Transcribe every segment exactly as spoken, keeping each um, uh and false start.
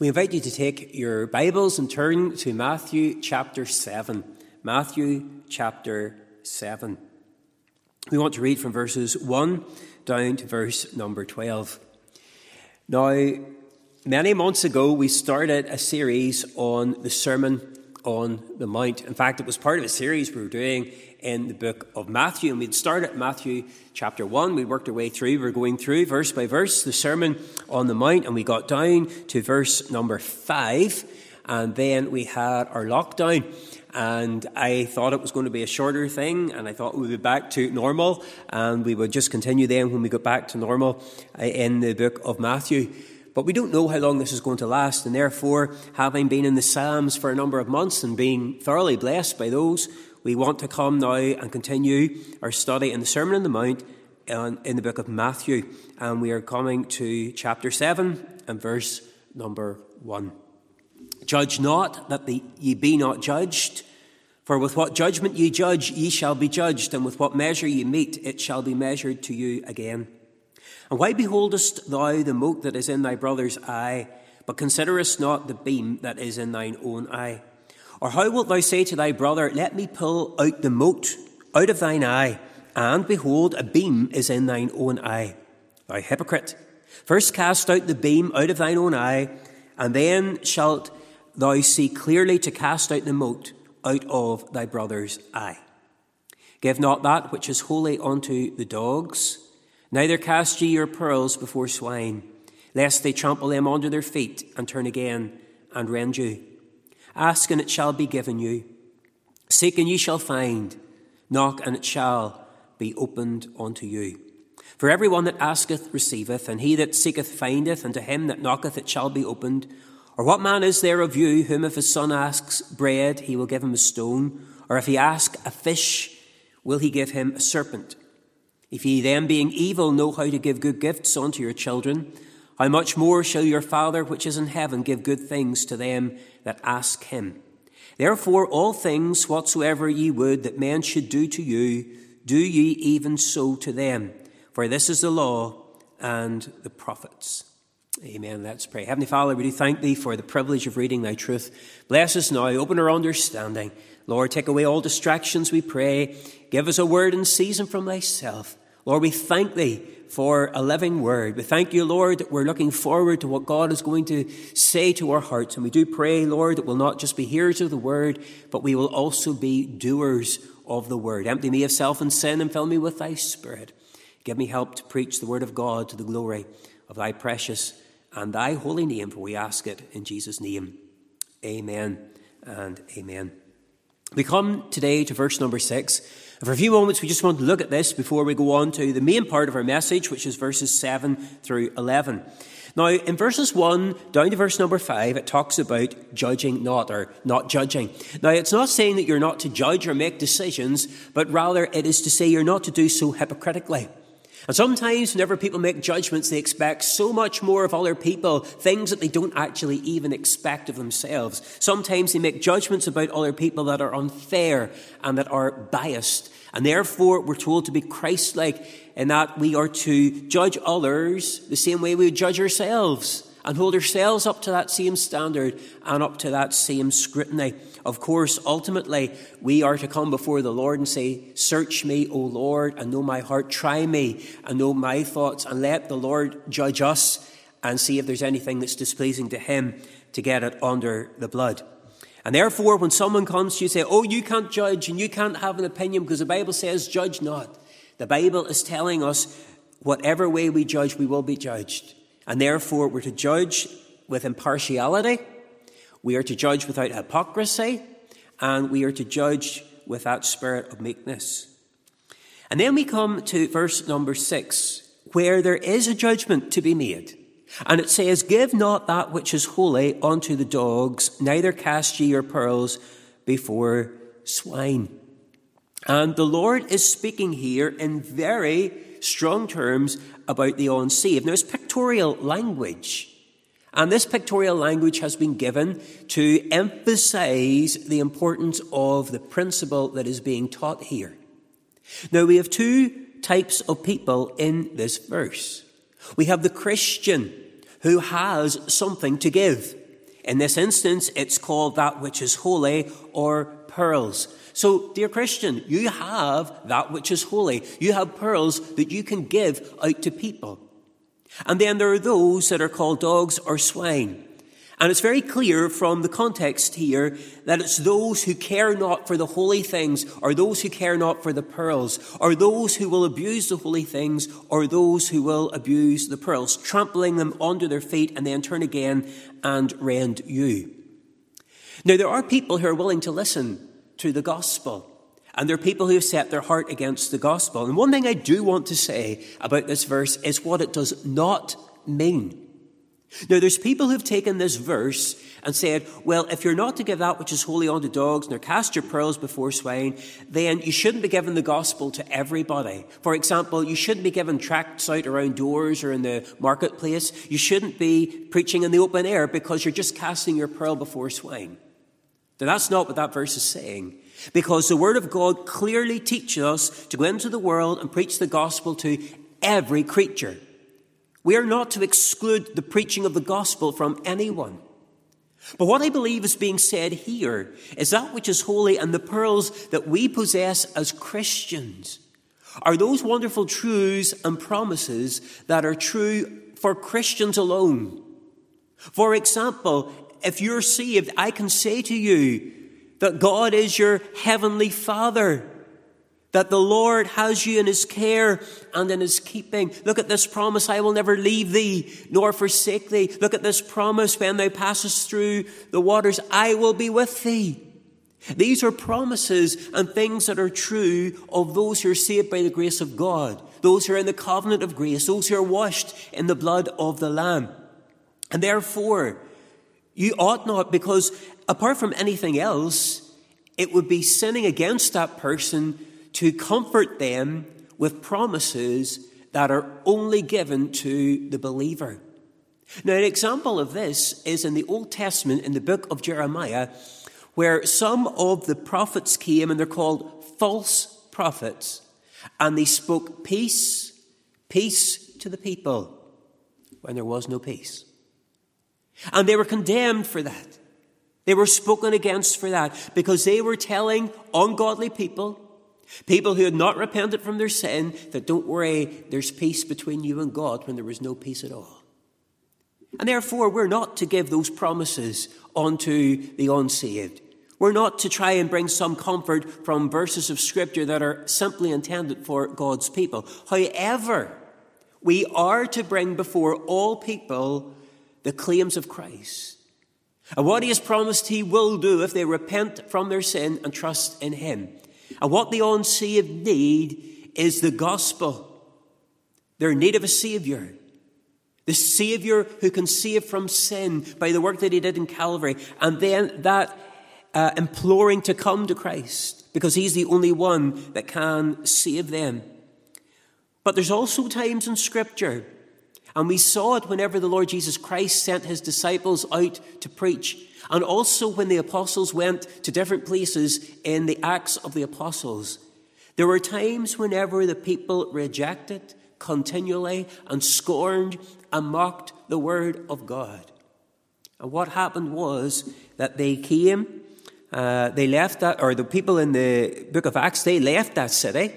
We invite you to take your Bibles and turn to Matthew chapter seven. Matthew chapter seven. We want to read from verses one down to verse number twelve. Now, many months ago, we started a series on the Sermon on the Mount. In fact, it was part of a series we were doing in the book of Matthew. And we'd started at Matthew chapter one. We worked our way through. We were going through verse by verse the Sermon on the Mount. And we got down to verse number five. And then we had our lockdown. And I thought it was going to be a shorter thing. And I thought we would be back to normal. And we would just continue then when we got back to normal in the book of Matthew. But we don't know how long this is going to last, and therefore, having been in the Psalms for a number of months and being thoroughly blessed by those, we want to come now and continue our study in the Sermon on the Mount in the book of Matthew. And we are coming to chapter seven and verse number one. Judge not, that the, ye be not judged. For with what judgment ye judge, ye shall be judged, and with what measure ye mete, it shall be measured to you again. And why beholdest thou the mote that is in thy brother's eye, but considerest not the beam that is in thine own eye? Or how wilt thou say to thy brother, Let me pull out the mote out of thine eye, and behold, a beam is in thine own eye? Thou hypocrite, first cast out the beam out of thine own eye, and then shalt thou see clearly to cast out the mote out of thy brother's eye. Give not that which is holy unto the dogs, neither cast ye your pearls before swine, lest they trample them under their feet, and turn again and rend you. Ask, and it shall be given you. Seek, and ye shall find. Knock, and it shall be opened unto you. For every one that asketh receiveth, and he that seeketh findeth, and to him that knocketh it shall be opened. Or what man is there of you, whom if his son asks bread, he will give him a stone? Or if he ask a fish, will he give him a serpent? If ye then, being evil, know how to give good gifts unto your children, how much more shall your Father which is in heaven give good things to them that ask him? Therefore all things whatsoever ye would that men should do to you, do ye even so to them. For this is the law and the prophets. Amen. Let's pray. Heavenly Father, we do thank thee for the privilege of reading thy truth. Bless us now. Open our understanding. Lord, take away all distractions, we pray. Give us a word in season from thyself. Lord, we thank thee for a living word. We thank you, Lord, that we're looking forward to what God is going to say to our hearts. And we do pray, Lord, that we'll not just be hearers of the word, but we will also be doers of the word. Empty me of self and sin and fill me with thy Spirit. Give me help to preach the word of God to the glory of thy precious and thy holy name, for we ask it in Jesus' name. Amen and amen. We come today to verse number six. And for a few moments, we just want to look at this before we go on to the main part of our message, which is verses seven through eleven. Now, in verses one down to verse number five, it talks about judging not, or not judging. Now, it's not saying that you're not to judge or make decisions, but rather it is to say you're not to do so hypocritically. And sometimes whenever people make judgments, they expect so much more of other people, things that they don't actually even expect of themselves. Sometimes they make judgments about other people that are unfair and that are biased. And therefore, we're told to be Christ-like in that we are to judge others the same way we would judge ourselves, and hold ourselves up to that same standard and up to that same scrutiny. Of course, ultimately, we are to come before the Lord and say, Search me, O Lord, and know my heart. Try me and know my thoughts, and let the Lord judge us and see if there's anything that's displeasing to him to get it under the blood. And therefore, when someone comes to you and say, oh, you can't judge and you can't have an opinion because the Bible says judge not. The Bible is telling us whatever way we judge, we will be judged. And therefore, we're to judge with impartiality, we are to judge without hypocrisy, and we are to judge with that spirit of meekness. And then we come to verse number six, where there is a judgment to be made. And it says, Give not that which is holy unto the dogs, neither cast ye your pearls before swine. And the Lord is speaking here in very strong terms about the unsaved. Now, it's pictorial language. And this pictorial language has been given to emphasize the importance of the principle that is being taught here. Now, we have two types of people in this verse. We have the Christian who has something to give. In this instance, it's called that which is holy, or pearls. So, dear Christian, you have that which is holy. You have pearls that you can give out to people. And then there are those that are called dogs or swine. And it's very clear from the context here that it's those who care not for the holy things, or those who care not for the pearls, or those who will abuse the holy things, or those who will abuse the pearls, trampling them under their feet and then turn again and rend you. Now, there are people who are willing to listen to the gospel, and there are people who have set their heart against the gospel. And one thing I do want to say about this verse is what it does not mean. Now, there's people who've taken this verse and said, well, if you're not to give that which is holy unto dogs, nor cast your pearls before swine, then you shouldn't be giving the gospel to everybody. For example, you shouldn't be giving tracts out around doors or in the marketplace. You shouldn't be preaching in the open air because you're just casting your pearl before swine. Now, that's not what that verse is saying, because the Word of God clearly teaches us to go into the world and preach the gospel to every creature. We are not to exclude the preaching of the gospel from anyone. But what I believe is being said here is that which is holy and the pearls that we possess as Christians are those wonderful truths and promises that are true for Christians alone. For example, if you're saved, I can say to you that God is your heavenly Father, that the Lord has you in his care and in his keeping. Look at this promise, I will never leave thee nor forsake thee. Look at this promise, when thou passest through the waters, I will be with thee. These are promises and things that are true of those who are saved by the grace of God, those who are in the covenant of grace, those who are washed in the blood of the Lamb. And therefore, you ought not, because apart from anything else, it would be sinning against that person to comfort them with promises that are only given to the believer. Now, an example of this is in the Old Testament, in the book of Jeremiah, where some of the prophets came, and they're called false prophets, and they spoke peace, peace to the people, when there was no peace. And they were condemned for that. They were spoken against for that, because they were telling ungodly people, people who had not repented from their sin, that don't worry, there's peace between you and God, when there was no peace at all. And therefore, we're not to give those promises onto the unsaved. We're not to try and bring some comfort from verses of Scripture that are simply intended for God's people. However, we are to bring before all people the claims of Christ, and what he has promised he will do if they repent from their sin and trust in him. And what the unsaved need is the gospel. They're in need of a Saviour. The Saviour who can save from sin by the work that he did in Calvary. And then that uh, imploring to come to Christ, because he's the only one that can save them. But there's also times in Scripture, and we saw it whenever the Lord Jesus Christ sent his disciples out to preach, and also when the apostles went to different places in the Acts of the Apostles. There were times whenever the people rejected continually and scorned and mocked the word of God. And what happened was that they came, uh, they left that, or the people in the book of Acts, they left that city.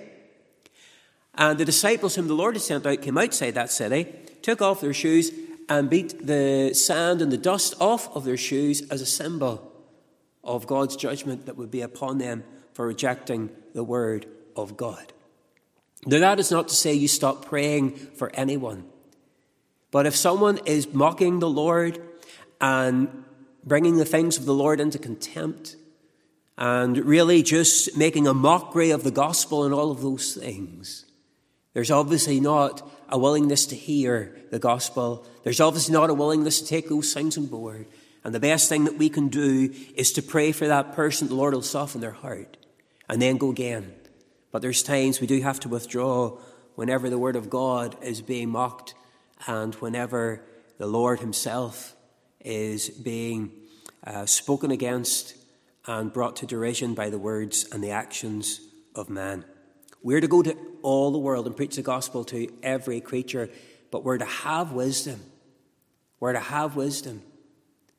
And the disciples whom the Lord had sent out came outside that city, took off their shoes, and beat the sand and the dust off of their shoes as a symbol of God's judgment that would be upon them for rejecting the word of God. Now, that is not to say you stop praying for anyone. But if someone is mocking the Lord and bringing the things of the Lord into contempt and really just making a mockery of the gospel and all of those things, there's obviously not a willingness to hear the gospel. There's obviously not a willingness to take those things on board. And the best thing that we can do is to pray for that person. The Lord will soften their heart and then go again. But there's times we do have to withdraw whenever the word of God is being mocked and whenever the Lord himself is being uh, spoken against and brought to derision by the words and the actions of man. We're to go to all the world and preach the gospel to every creature, but we're to have wisdom. We're to have wisdom.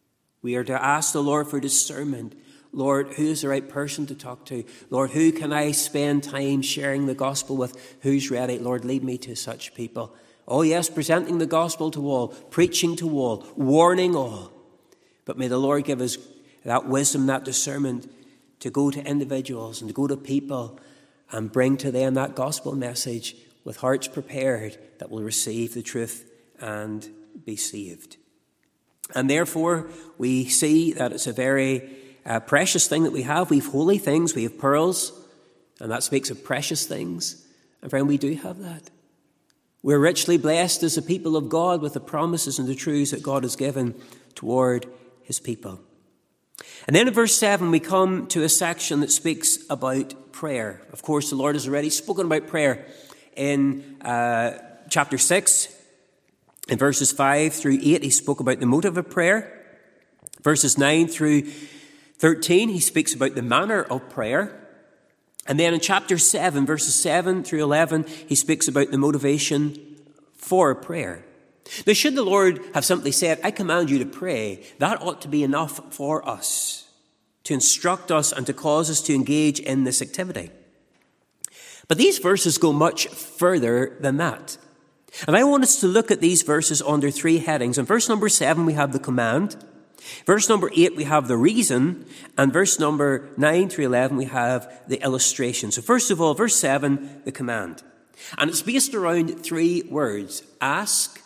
We are to ask the Lord for discernment. Lord, who is the right person to talk to? Lord, who can I spend time sharing the gospel with? Who's ready? Lord, lead me to such people. Oh yes, presenting the gospel to all, preaching to all, warning all. But may the Lord give us that wisdom, that discernment to go to individuals and to go to people and bring to them that gospel message with hearts prepared that will receive the truth and be saved. And therefore, we see that it's a very uh, precious thing that we have. We have holy things, we have pearls, and that speaks of precious things. And friend, we do have that. We're richly blessed as a people of God with the promises and the truths that God has given toward his people. And then in verse seven, we come to a section that speaks about prayer. Of course, the Lord has already spoken about prayer in uh, chapter six. In verses five through eight, he spoke about the motive of prayer. Verses nine through thirteen, he speaks about the manner of prayer. And then in chapter seven, verses seven through eleven, he speaks about the motivation for prayer. Now, should the Lord have simply said, I command you to pray, that ought to be enough for us, to instruct us and to cause us to engage in this activity. But these verses go much further than that. And I want us to look at these verses under three headings. In verse number seven, we have the command. Verse number eight, we have the reason. And verse number nine through eleven, we have the illustration. So first of all, verse seven, the command. And it's based around three words: ask,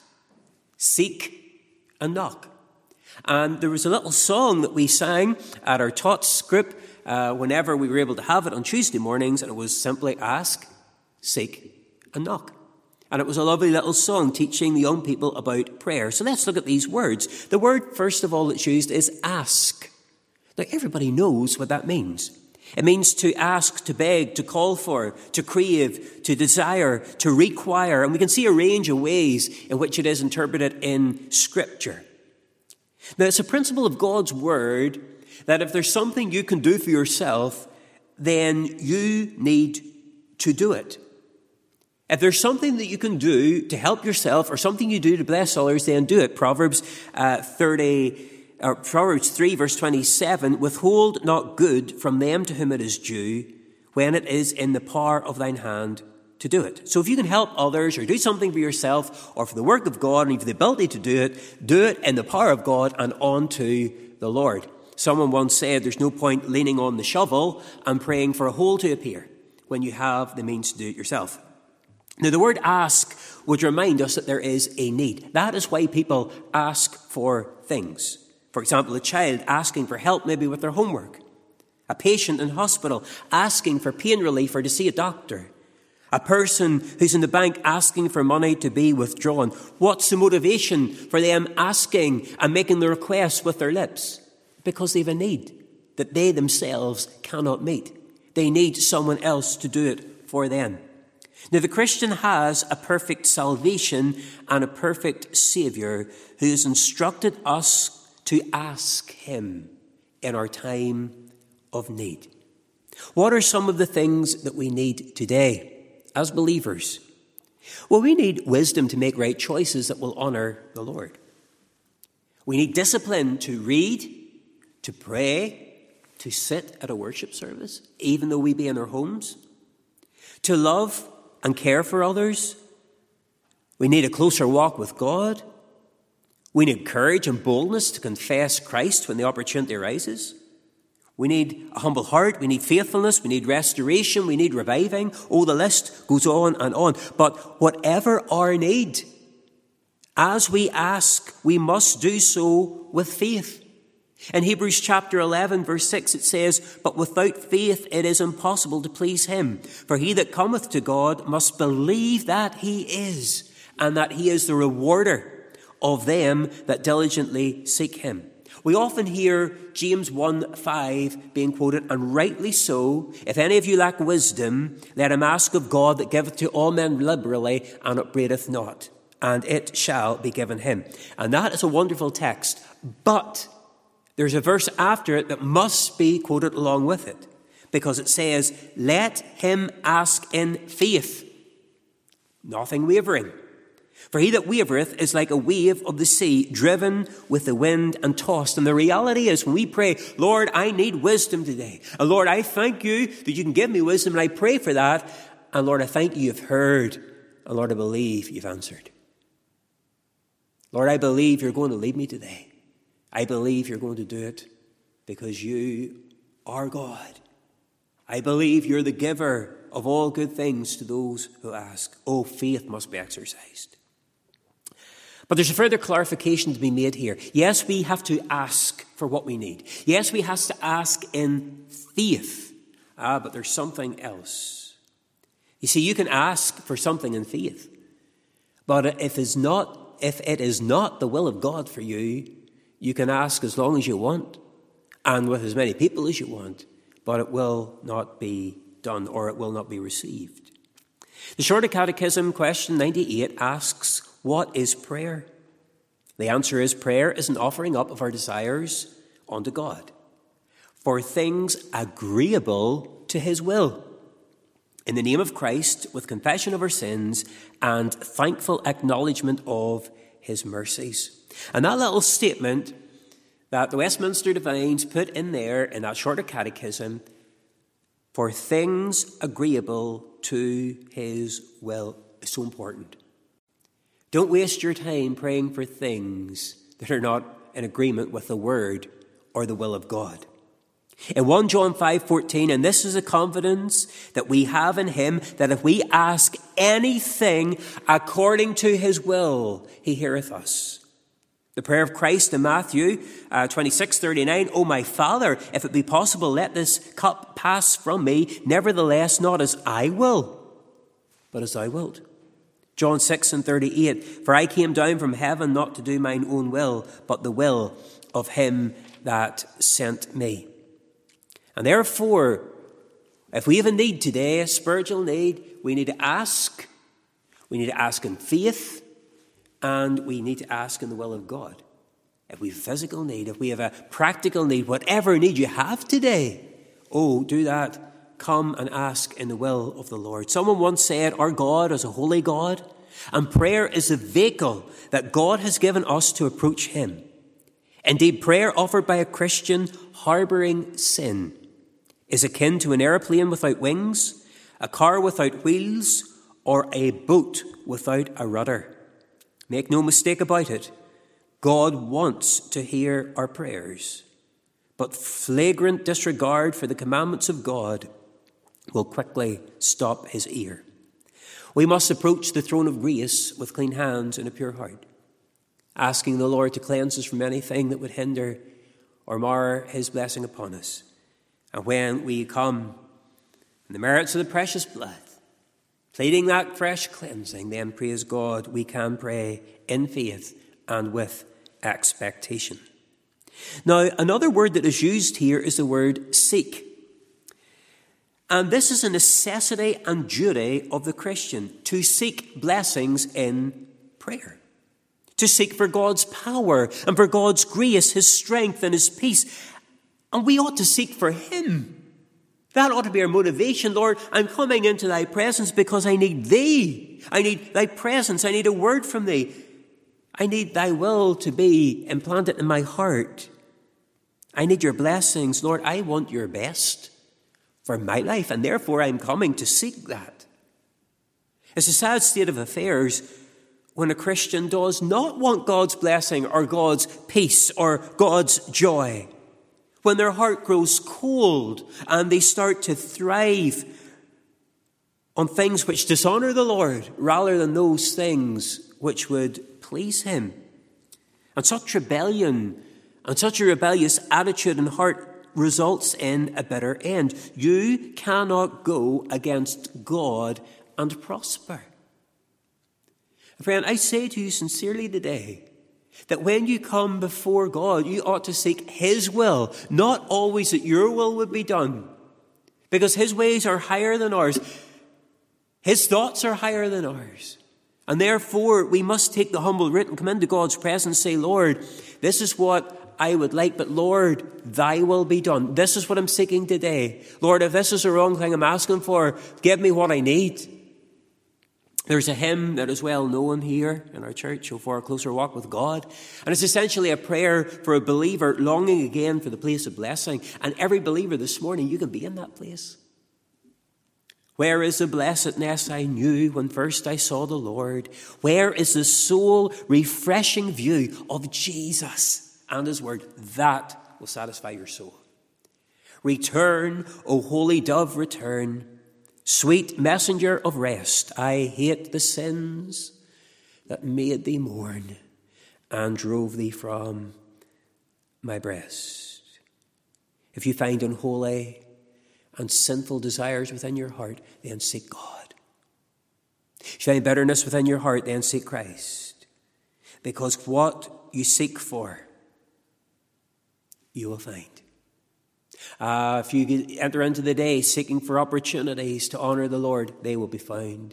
seek, and knock. And there was a little song that we sang at our Tots group uh, whenever we were able to have it on Tuesday mornings, and it was simply ask, seek, and knock. And it was a lovely little song teaching the young people about prayer. So let's look at these words. The word, first of all, that's used is ask. Now, everybody knows what that means. It means to ask, to beg, to call for, to crave, to desire, to require. And we can see a range of ways in which it is interpreted in Scripture. Now, it's a principle of God's Word that if there's something you can do for yourself, then you need to do it. If there's something that you can do to help yourself or something you do to bless others, then do it. Proverbs uh, thirty, or Proverbs three, verse twenty-seven, withhold not good from them to whom it is due, when it is in the power of thine hand to do it. So if you can help others or do something for yourself or for the work of God and you have the ability to do it, do it in the power of God and unto the Lord. Someone once said there's no point leaning on the shovel and praying for a hole to appear when you have the means to do it yourself. Now, the word ask would remind us that there is a need. That is why people ask for things. For example, a child asking for help maybe with their homework. A patient in hospital asking for pain relief or to see a doctor. A person who's in the bank asking for money to be withdrawn. What's the motivation for them asking and making the request with their lips? Because they have a need that they themselves cannot meet. They need someone else to do it for them. Now, the Christian has a perfect salvation and a perfect Saviour who has instructed us to ask him in our time of need. What are some of the things that we need today as believers? Well, we need wisdom to make right choices that will honour the Lord. We need discipline to read, to pray, to sit at a worship service, even though we be in our homes, to love and care for others. We need a closer walk with God. We need courage and boldness to confess Christ when the opportunity arises. We need a humble heart. We need faithfulness. We need restoration. We need reviving. Oh, the list goes on and on. But whatever our need, as we ask, we must do so with faith. In Hebrews chapter eleven, verse six, it says, but without faith it is impossible to please him. For he that cometh to God must believe that he is, and that he is the rewarder of them that diligently seek him. We often hear James one five being quoted, and rightly so. If any of you lack wisdom, let him ask of God that giveth to all men liberally, and upbraideth not, and it shall be given him. And that is a wonderful text. But there's a verse after it that must be quoted along with it, because it says, let him ask in faith, nothing wavering. For he that wavereth is like a wave of the sea, driven with the wind and tossed. And the reality is when we pray, Lord, I need wisdom today. And Lord, I thank you that you can give me wisdom, and I pray for that. And Lord, I thank you you've heard. And Lord, I believe you've answered. Lord, I believe you're going to lead me today. I believe you're going to do it because you are God. I believe you're the giver of all good things to those who ask. Oh, faith must be exercised. But there's a further clarification to be made here. Yes, we have to ask for what we need. Yes, we have to ask in faith. Ah, but there's something else. You see, you can ask for something in faith. But if it's not, if it is not the will of God for you, you can ask as long as you want and with as many people as you want, but it will not be done or it will not be received. The Shorter Catechism, question ninety-eight, asks, what is prayer? The answer is prayer is an offering up of our desires unto God for things agreeable to his will, in the name of Christ, with confession of our sins and thankful acknowledgement of his mercies. And that little statement that the Westminster Divines put in there in that Shorter Catechism, for things agreeable to his will, is so important. Don't waste your time praying for things that are not in agreement with the word or the will of God. In First John five fourteen, and this is a confidence that we have in him, that if we ask anything according to his will, he heareth us. The prayer of Christ in Matthew uh, twenty-six thirty-nine, O my Father, if it be possible, let this cup pass from me. Nevertheless, not as I will, but as thou wilt. John six and thirty-eight, for I came down from heaven not to do mine own will, but the will of him that sent me. And therefore, if we have a need today, a spiritual need, we need to ask. We need to ask in faith, and we need to ask in the will of God. If we have a physical need, if we have a practical need, whatever need you have today, oh, do that. Come and ask in the will of the Lord. Someone once said, our God is a holy God, and prayer is the vehicle that God has given us to approach him. Indeed, prayer offered by a Christian harbouring sin is akin to an aeroplane without wings, a car without wheels, or a boat without a rudder. Make no mistake about it, God wants to hear our prayers, but flagrant disregard for the commandments of God will quickly stop his ear. We must approach the throne of grace with clean hands and a pure heart, asking the Lord to cleanse us from anything that would hinder or mar his blessing upon us. And when we come in the merits of the precious blood, pleading that fresh cleansing, then praise God, we can pray in faith and with expectation. Now, another word that is used here is the word seek. And this is a necessity and duty of the Christian, to seek blessings in prayer. To seek for God's power and for God's grace, his strength and his peace. And we ought to seek for him. That ought to be our motivation. Lord, I'm coming into thy presence because I need thee. I need thy presence. I need a word from thee. I need thy will to be implanted in my heart. I need your blessings. Lord, I want your best for my life, and therefore I'm coming to seek that. It's a sad state of affairs when a Christian does not want God's blessing or God's peace or God's joy. When their heart grows cold and they start to thrive on things which dishonor the Lord rather than those things which would please him. And such rebellion and such a rebellious attitude and heart results in a bitter end. You cannot go against God and prosper. Friend, I say to you sincerely today that when you come before God, you ought to seek his will, not always that your will would be done, because his ways are higher than ours. His thoughts are higher than ours. And therefore, we must take the humble route and come into God's presence and say, Lord, this is what I would like, but Lord, thy will be done. This is what I'm seeking today. Lord, if this is the wrong thing I'm asking for, give me what I need. There's a hymn that is well known here in our church, "Oh, for a closer walk with God." And it's essentially a prayer for a believer longing again for the place of blessing. And every believer this morning, you can be in that place. Where is the blessedness I knew when first I saw the Lord? Where is the soul refreshing view of Jesus and his word? That will satisfy your soul. Return, O holy dove, return. Sweet messenger of rest, I hate the sins that made thee mourn and drove thee from my breast. If you find unholy and sinful desires within your heart, then seek God. If you find bitterness within your heart, then seek Christ. Because what you seek for, you will find. Uh, if you enter into the day seeking for opportunities to honor the Lord, they will be found.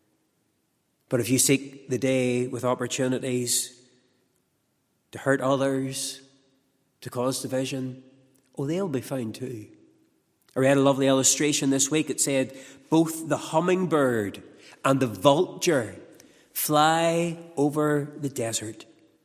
But if you seek the day with opportunities to hurt others, to cause division, oh, they'll be found too. I read a lovely illustration this week. It said, both the hummingbird and the vulture fly over the desert.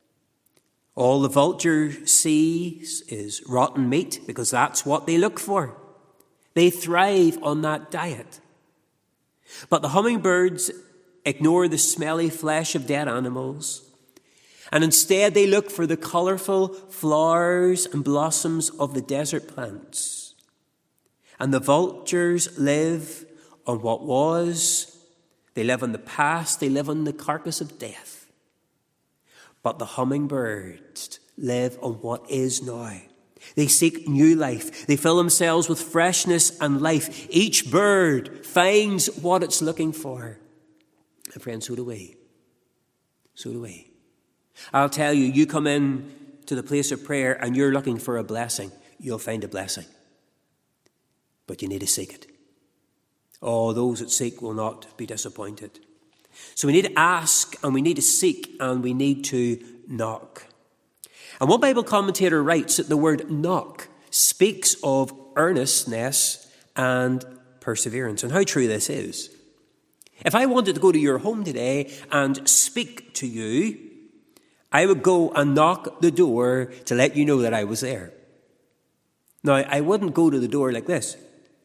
All the vulture sees is rotten meat because that's what they look for. They thrive on that diet. But the hummingbirds ignore the smelly flesh of dead animals, and instead they look for the colourful flowers and blossoms of the desert plants. And the vultures live on what was. They live on the past. They live on the carcass of death. But the hummingbirds live on what is now. They seek new life. They fill themselves with freshness and life. Each bird finds what it's looking for. And friends, so do we. So do we. I'll tell you, you come in to the place of prayer and you're looking for a blessing, you'll find a blessing. But you need to seek it. Oh, those that seek will not be disappointed. So we need to ask, and we need to seek, and we need to knock. And one Bible commentator writes that the word knock speaks of earnestness and perseverance. And how true this is. If I wanted to go to your home today and speak to you, I would go and knock the door to let you know that I was there. Now, I wouldn't go to the door like this,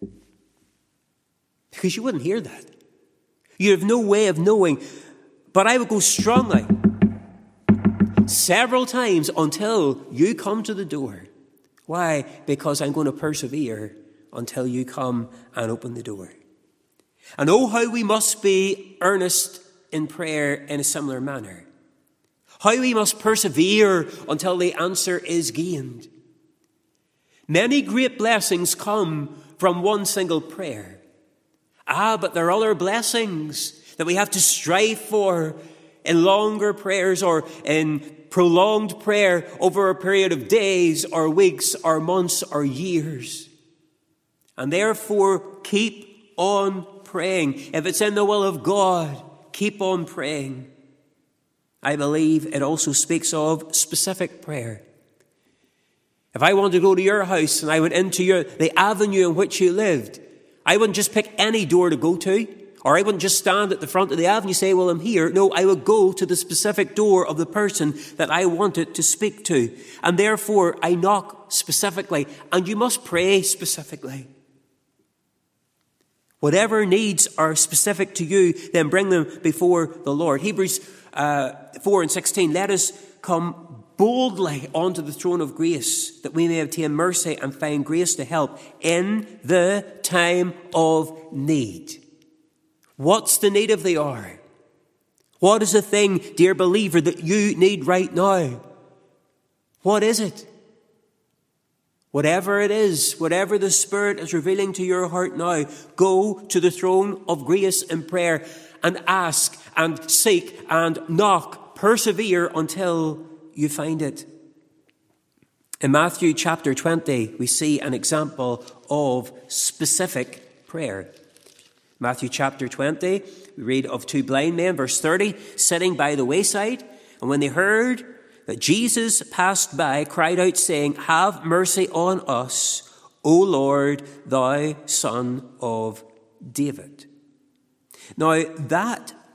because you wouldn't hear that. You have no way of knowing. But I would go strongly several times until you come to the door. Why? Because I'm going to persevere until you come and open the door. And oh, how we must be earnest in prayer in a similar manner. How we must persevere until the answer is gained. Many great blessings come from one single prayer. Ah, but there are other blessings that we have to strive for in longer prayers or in prolonged prayer over a period of days or weeks or months or years. And therefore, keep on praying. If it's in the will of God, keep on praying. I believe it also speaks of specific prayer. If I wanted to go to your house and I went into your the avenue in which you lived, I wouldn't just pick any door to go to, or I wouldn't just stand at the front of the avenue and say, well, I'm here. No, I would go to the specific door of the person that I wanted to speak to. And therefore, I knock specifically, and you must pray specifically. Whatever needs are specific to you, then bring them before the Lord. Hebrews uh, four and sixteen, let us come boldly onto the throne of grace, that we may obtain mercy and find grace to help in the time of need. What's the need of the hour? What is the thing, dear believer, that you need right now? What is it? Whatever it is, whatever the Spirit is revealing to your heart now, go to the throne of grace in prayer and ask and seek and knock. Persevere until you find it. In Matthew chapter twenty, we see an example of specific prayer. Matthew chapter twenty, we read of two blind men, verse thirty, sitting by the wayside. And when they heard that Jesus passed by, cried out, saying, have mercy on us, O Lord, thou Son of David. Now, that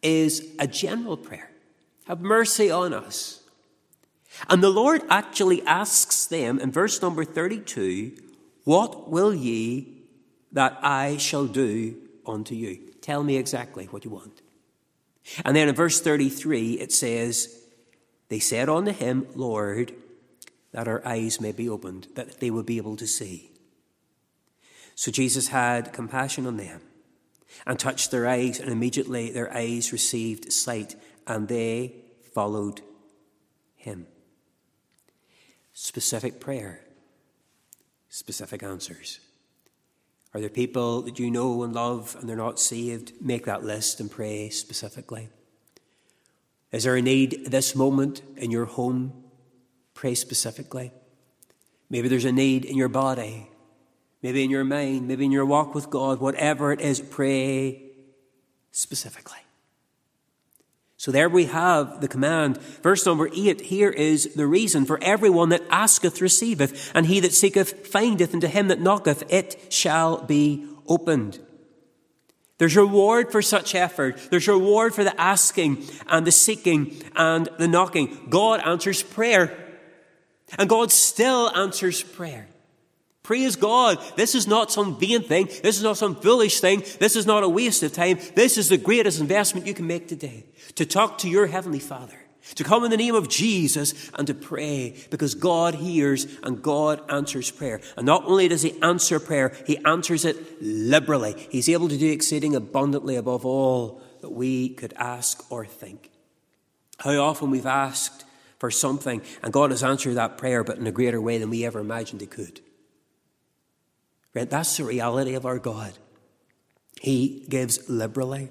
is a general prayer. Have mercy on us. And the Lord actually asks them in verse number thirty-two, what will ye that I shall do unto you? Tell me exactly what you want. And then in verse thirty-three it says, they said unto him, Lord, that our eyes may be opened, that they will be able to see. So Jesus had compassion on them and touched their eyes, and immediately their eyes received sight, and they followed him. Specific prayer, specific answers. Are there people that you know and love and they're not saved? Make that list and pray specifically. Is there a need at this moment in your home? Pray specifically. Maybe there's a need in your body, maybe in your mind, maybe in your walk with God. Whatever it is, pray specifically. So there we have the command. Verse number eight, here is the reason. For everyone that asketh receiveth, and he that seeketh findeth, and to him that knocketh it shall be opened. There's reward for such effort. There's reward for the asking and the seeking and the knocking. God answers prayer. And God still answers prayer. Praise God. This is not some vain thing. This is not some foolish thing. This is not a waste of time. This is the greatest investment you can make today. To talk to your Heavenly Father. To come in the name of Jesus and to pray. Because God hears and God answers prayer. And not only does he answer prayer, he answers it liberally. He's able to do exceeding abundantly above all that we could ask or think. How often we've asked for something and God has answered that prayer, but in a greater way than we ever imagined he could. Right? That's the reality of our God. He gives liberally.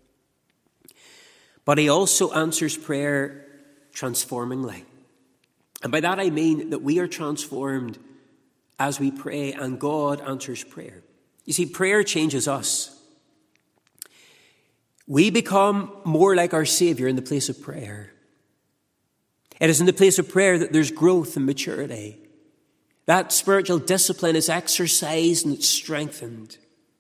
But he also answers prayer transformingly. And by that I mean that we are transformed as we pray and God answers prayer. You see, prayer changes us. We become more like our Savior in the place of prayer. It is in the place of prayer that there's growth and maturity. That spiritual discipline is exercised and it's strengthened.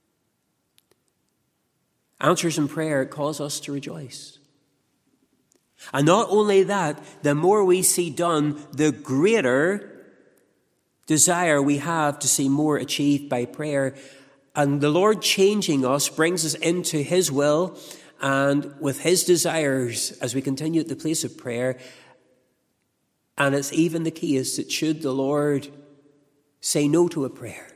Answers in prayer cause us to rejoice. And not only that, the more we see done, the greater desire we have to see more achieved by prayer. And the Lord changing us brings us into his will and with his desires as we continue at the place of prayer. And it's even the key is that should the Lord say no to a prayer,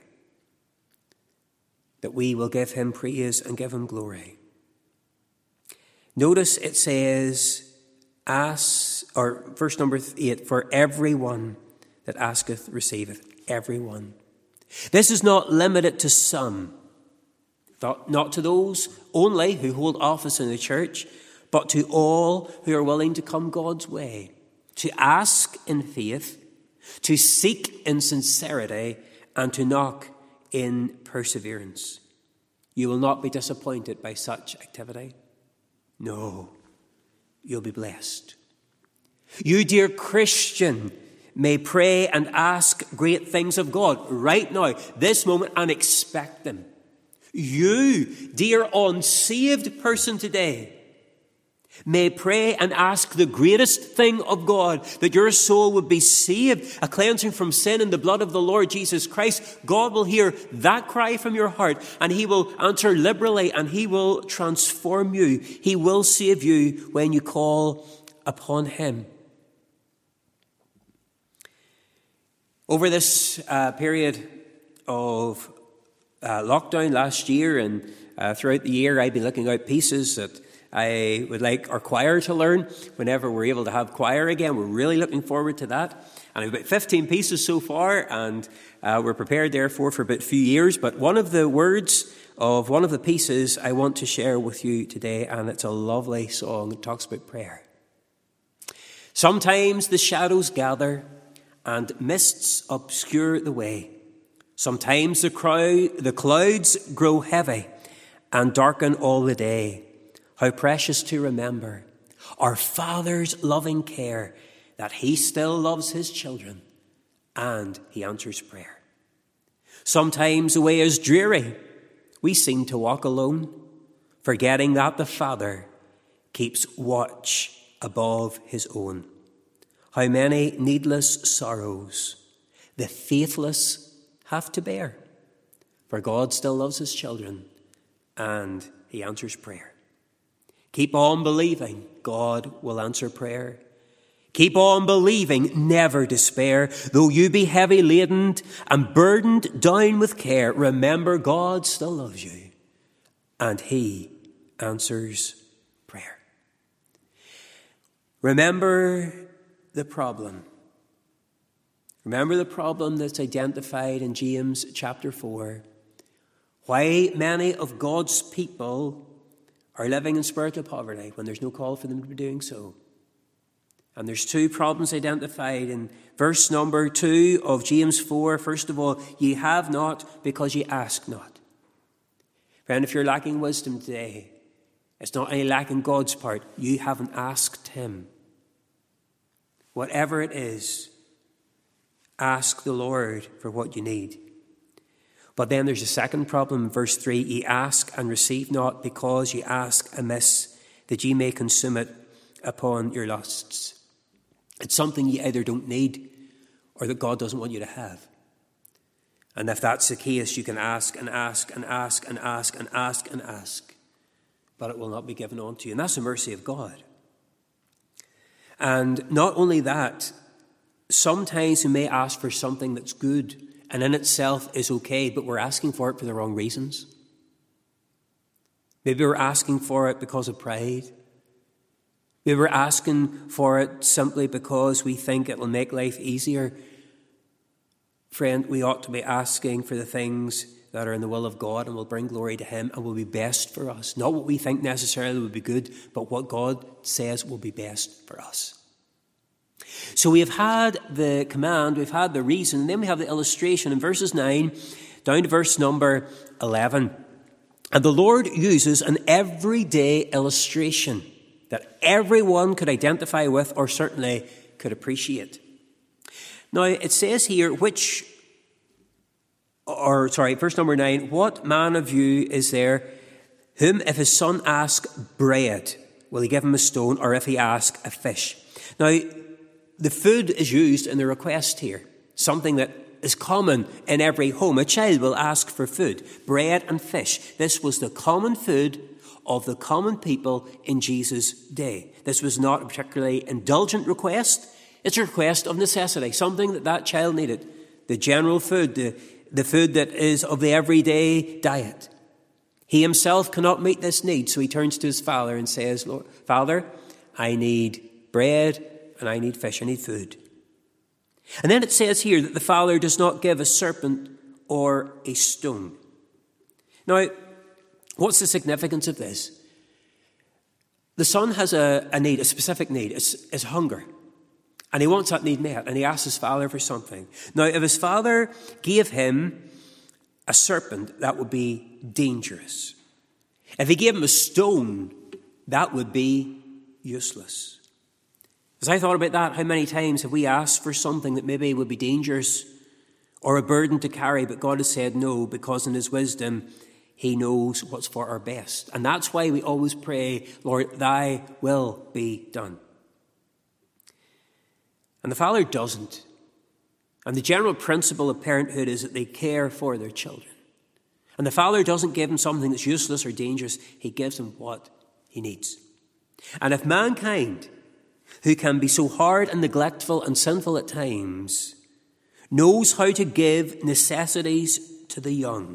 that we will give him praise and give him glory. Notice it says, ask, or verse number eight, for everyone that asketh receiveth. Everyone. This is not limited to some, not to those only who hold office in the church, but to all who are willing to come God's way, to ask in faith, to seek in sincerity, and to knock in perseverance. You will not be disappointed by such activity. No, you'll be blessed. You, dear Christian, may pray and ask great things of God right now, this moment, and expect them. You, dear unsaved person today, may pray and ask the greatest thing of God, that your soul would be saved, a cleansing from sin in the blood of the Lord Jesus Christ. God will hear that cry from your heart and he will answer liberally and he will transform you. He will save you when you call upon him. Over this uh, period of uh, lockdown last year and uh, throughout the year, I've been looking out pieces that I would like our choir to learn whenever we're able to have choir again. We're really looking forward to that. And I've about fifteen pieces so far, and uh, we're prepared, therefore, for about a few years. But one of the words of one of the pieces I want to share with you today, and it's a lovely song. It talks about prayer. Sometimes the shadows gather and mists obscure the way. Sometimes the crowd, the clouds grow heavy and darken all the day. How precious to remember our Father's loving care, that he still loves his children and he answers prayer. Sometimes the way is dreary. We seem to walk alone, forgetting that the Father keeps watch above his own. How many needless sorrows the faithless have to bear. For God still loves his children, and he answers prayer. Keep on believing, God will answer prayer. Keep on believing, never despair. Though you be heavy laden and burdened down with care, remember God still loves you, and he answers prayer. Remember the problem. Remember the problem that's identified in James chapter four. Why many of God's people are living in spiritual poverty when there's no call for them to be doing so. And there's two problems identified in verse number two of James four. First of all, ye have not because ye ask not. Friend, if you're lacking wisdom today, it's not any lack in God's part. You haven't asked him. Whatever it is, ask the Lord for what you need. But then there's a second problem, verse three. Ye ask and receive not because ye ask amiss, that ye may consume it upon your lusts. It's something you either don't need or that God doesn't want you to have. And if that's the case, you can ask and ask and ask and ask and ask and ask, but it will not be given unto you. And that's the mercy of God. And not only that, sometimes we may ask for something that's good and in itself is okay, but we're asking for it for the wrong reasons. Maybe we're asking for it because of pride. Maybe we're asking for it simply because we think it will make life easier. Friend, we ought to be asking for the things that are in the will of God and will bring glory to him and will be best for us. Not what we think necessarily would be good, but what God says will be best for us. So we have had the command, we've had the reason, and then we have the illustration in verses nine down to verse number eleven. And the Lord uses an everyday illustration that everyone could identify with or certainly could appreciate. Now, it says here, which, or sorry, verse number nine, what man of you is there whom if his son ask bread, will he give him a stone, or if he ask a fish? Now, the food is used in the request here, something that is common in every home. A child will ask for food, bread and fish. This was the common food of the common people in Jesus' day. This was not a particularly indulgent request. It's a request of necessity, something that that child needed. The general food, the, the food that is of the everyday diet. He himself cannot meet this need, so he turns to his father and says, Lord, Father, I need bread and I need fish, I need food. And then it says here that the father does not give a serpent or a stone. Now, what's the significance of this? The son has a, a need, a specific need. It's, it's hunger. And he wants that need met, and he asks his father for something. Now, if his father gave him a serpent, that would be dangerous. If he gave him a stone, that would be useless. As I thought about that, how many times have we asked for something that maybe would be dangerous or a burden to carry, but God has said no, because in his wisdom, he knows what's for our best. And that's why we always pray, Lord, thy will be done. And the father doesn't. And the general principle of parenthood is that they care for their children. And the father doesn't give him something that's useless or dangerous. He gives him what he needs. And if mankind, who can be so hard and neglectful and sinful at times, knows how to give necessities to the young,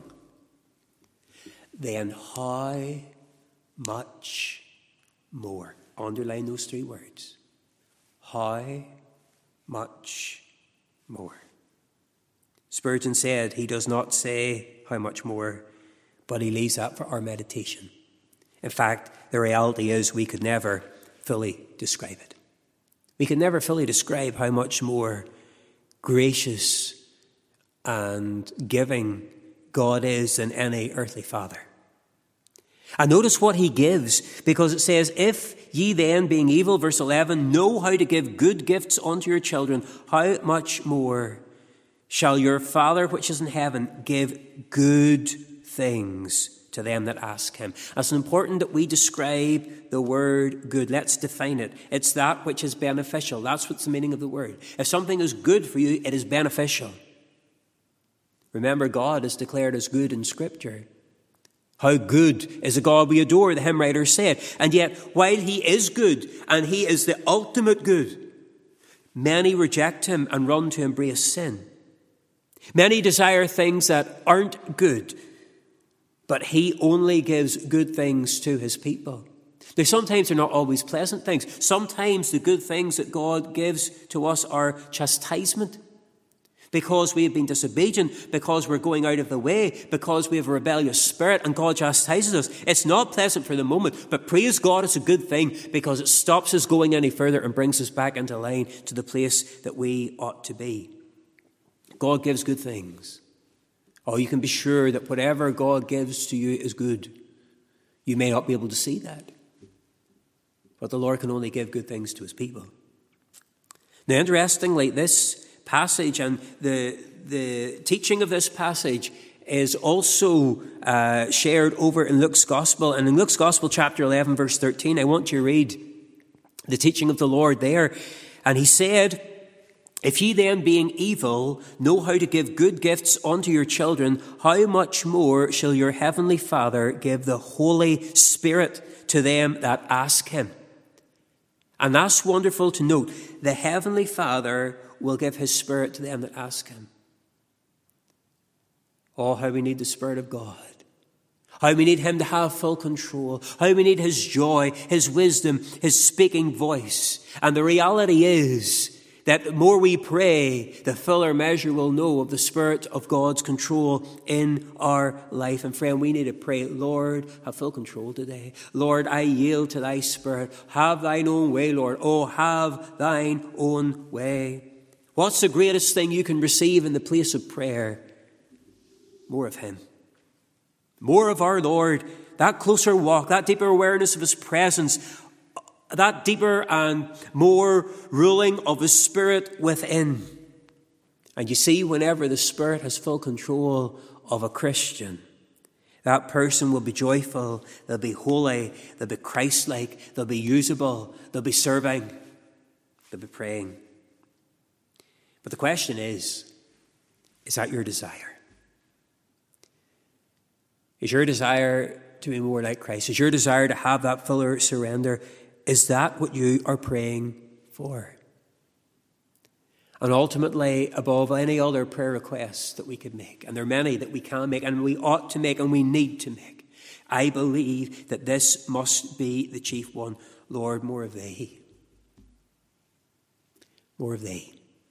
then how much more? Underline those three words. How much more? Spurgeon said he does not say how much more, but he leaves that for our meditation. In fact, the reality is we could never fully describe it. We can never fully describe how much more gracious and giving God is than any earthly father. And notice what he gives, because it says, if ye then, being evil, verse eleven, know how to give good gifts unto your children, how much more shall your Father which is in heaven give good things to them that ask him. It's important that we describe the word good. Let's define it. It's that which is beneficial. That's what's the meaning of the word. If something is good for you, it is beneficial. Remember, God is declared as good in Scripture. How good is the God we adore, the hymn writer said. And yet, while he is good, and he is the ultimate good, many reject him and run to embrace sin. Many desire things that aren't good, but he only gives good things to his people. Now, sometimes they're not always pleasant things. Sometimes the good things that God gives to us are chastisement. Because we have been disobedient, because we're going out of the way, because we have a rebellious spirit and God chastises us. It's not pleasant for the moment, but praise God, it's a good thing because it stops us going any further and brings us back into line to the place that we ought to be. God gives good things. Oh, you can be sure that whatever God gives to you is good. You may not be able to see that, but the Lord can only give good things to his people. Now, interestingly, this passage and the the teaching of this passage is also uh, shared over in Luke's Gospel. And in Luke's Gospel, chapter eleven, verse thirteen, I want you to read the teaching of the Lord there. And he said, "If ye then, being evil, know how to give good gifts unto your children, how much more shall your heavenly Father give the Holy Spirit to them that ask him?" And that's wonderful to note. The Heavenly Father will give his Spirit to them that ask him. Oh, how we need the Spirit of God. How we need him to have full control. How we need his joy, his wisdom, his speaking voice. And the reality is that the more we pray, the fuller measure we'll know of the Spirit of God's control in our life. And friend, we need to pray, Lord, have full control today. Lord, I yield to thy Spirit. Have thine own way, Lord. Oh, have thine own way. What's the greatest thing you can receive in the place of prayer? More of him. More of our Lord. That closer walk, that deeper awareness of his presence, that deeper and more ruling of the Spirit within. And you see, whenever the Spirit has full control of a Christian, that person will be joyful, they'll be holy, they'll be Christ-like, they'll be usable, they'll be serving, they'll be praying. But the question is, is that your desire? Is your desire to be more like Christ? Is your desire to have that fuller surrender? Is that what you are praying for? And ultimately, above any other prayer requests that we could make, and there are many that we can make, and we ought to make, and we need to make, I believe that this must be the chief one. Lord, more of thee. More of thee.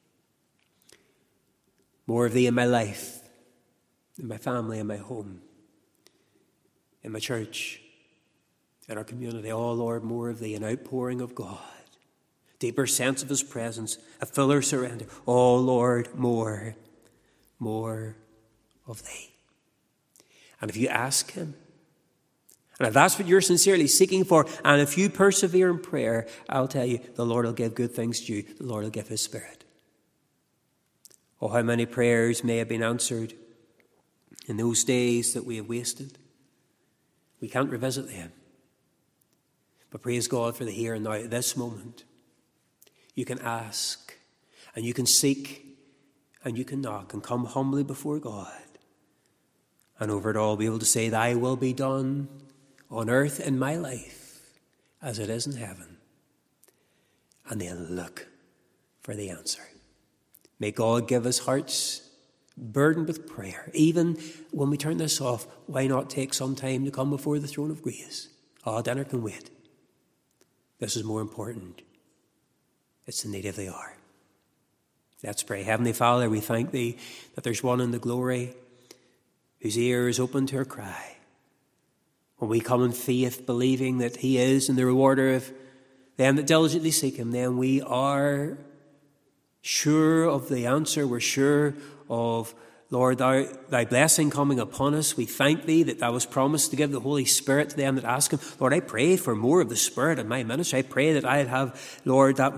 More of thee in my life, in my family, in my home, in my church, in our community. Oh, Lord, more of thee, an outpouring of God, deeper sense of his presence, a fuller surrender. Oh, Lord, more, more of thee. And if you ask him, and if that's what you're sincerely seeking for, and if you persevere in prayer, I'll tell you, the Lord will give good things to you. The Lord will give his Spirit. Oh, how many prayers may have been answered in those days that we have wasted. We can't revisit them. But praise God for the here and now, at this moment. You can ask, and you can seek, and you can knock, and come humbly before God. And over it all, be able to say, thy will be done on earth in my life as it is in heaven. And then look for the answer. May God give us hearts burdened with prayer. Even when we turn this off, why not take some time to come before the throne of grace? Ah, oh, dinner can wait. This is more important. It's the need of the hour. Let's pray. Heavenly Father, we thank thee that there's one in the glory whose ear is open to our cry. When we come in faith, believing that he is and the rewarder of them that diligently seek him, then we are sure of the answer. We're sure of, Lord, thy, thy blessing coming upon us. We thank thee that thou hast promised to give the Holy Spirit to them that ask him. Lord, I pray for more of the Spirit in my ministry. I pray that I'd have, Lord, that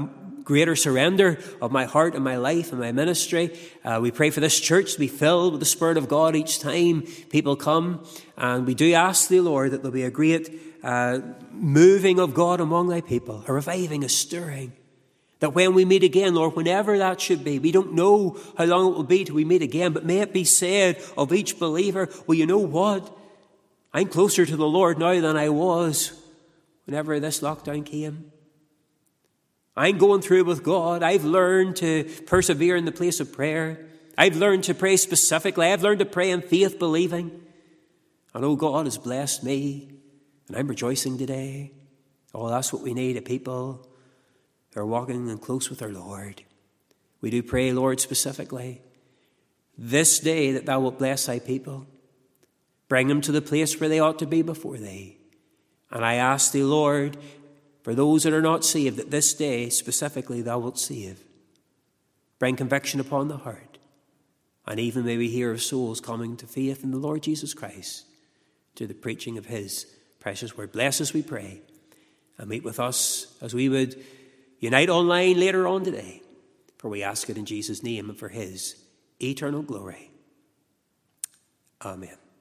greater surrender of my heart and my life and my ministry. Uh, we pray for this church to be filled with the Spirit of God each time people come. And we do ask thee, Lord, that there'll be a great uh, moving of God among thy people, a reviving, a stirring. That when we meet again, Lord, whenever that should be, we don't know how long it will be till we meet again, but may it be said of each believer, well, you know what? I'm closer to the Lord now than I was whenever this lockdown came. I'm going through with God. I've learned to persevere in the place of prayer. I've learned to pray specifically. I've learned to pray in faith, believing. And oh, God has blessed me, and I'm rejoicing today. Oh, that's what we need, a people who are walking in close with our Lord. We do pray, Lord, specifically, this day that thou wilt bless thy people. Bring them to the place where they ought to be before thee. And I ask thee, Lord, for those that are not saved, that this day specifically thou wilt save. Bring conviction upon the heart. And even may we hear of souls coming to faith in the Lord Jesus Christ, to the preaching of his precious word. Bless us, we pray, and meet with us as we would unite online later on today. For we ask it in Jesus' name and for his eternal glory. Amen.